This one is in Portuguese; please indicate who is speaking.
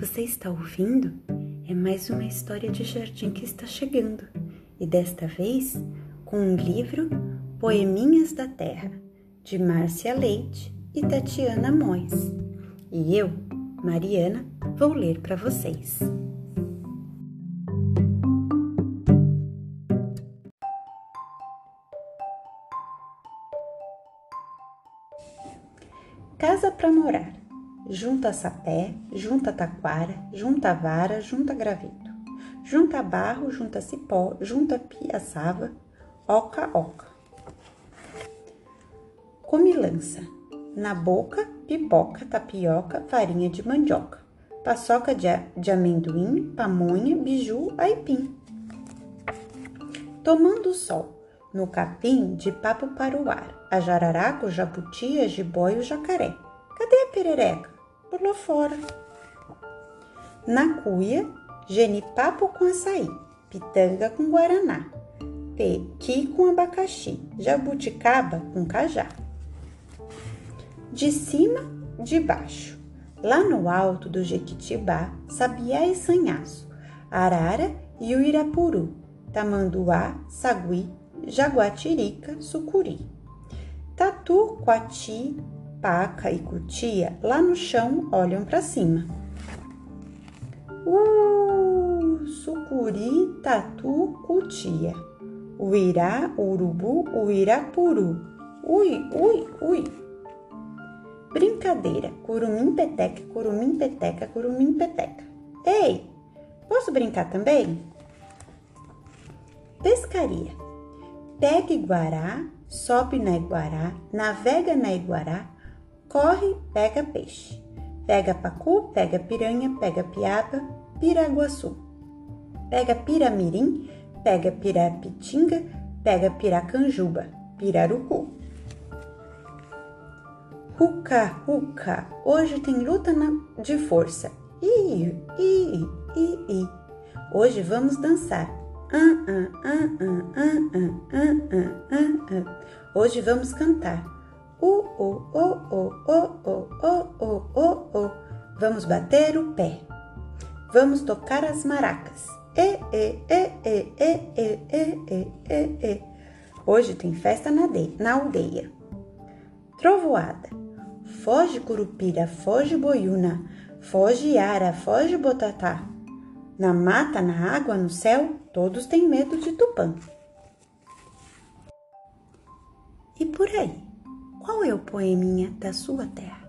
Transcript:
Speaker 1: você está ouvindo é mais uma história de jardim que está chegando, e desta vez com um livro Poeminhas da Terra, de Márcia Leite e Tatiana Mois. E eu, Mariana, vou ler para vocês. Casa para morar. Junta sapé, junta taquara, junta vara, junta graveto. Junta barro, junta cipó, junta piaçava, oca, oca. Comilança. Na boca, pipoca, tapioca, farinha de mandioca. Paçoca de amendoim, pamonha, biju, aipim. Tomando sol. No capim, de papo para o ar. A jararaca, o jabuti, a jiboia, o jacaré. Cadê a perereca? Pulou fora. Na cuia, genipapo com açaí, pitanga com guaraná, pequi com abacaxi, jabuticaba com cajá. De cima, de baixo, lá no alto do Jequitibá, sabiá e sanhaço, arara e o irapuru, tamanduá, sagui, jaguatirica, sucuri. Tatu, coati, paca e cutia, lá no chão olham para cima. Sucuri, tatu, cutia. Uirá, urubu, uirapuru. Ui, ui, ui. Brincadeira. Curumim, peteca, curumim, peteca, curumim, peteca. Ei, posso brincar também? Pescaria. Pega iguará, sobe na iguará, navega na iguará, corre, pega peixe. Pega pacu, pega piranha, pega piaba, piraguaçu. Pega piramirim, pega pirapitinga, pega piracanjuba, pirarucu. Ruca, ruca, hoje tem luta de força. I. Hoje vamos dançar. Hoje vamos cantar. Vamos bater o pé. Vamos tocar as maracas. Hoje tem festa na aldeia. Trovoada. Foge curupira, foge boiuna, foge ara, foge botatá. Na mata, na água, no céu, todos têm medo de Tupã. E por aí, qual é o poeminha da sua terra?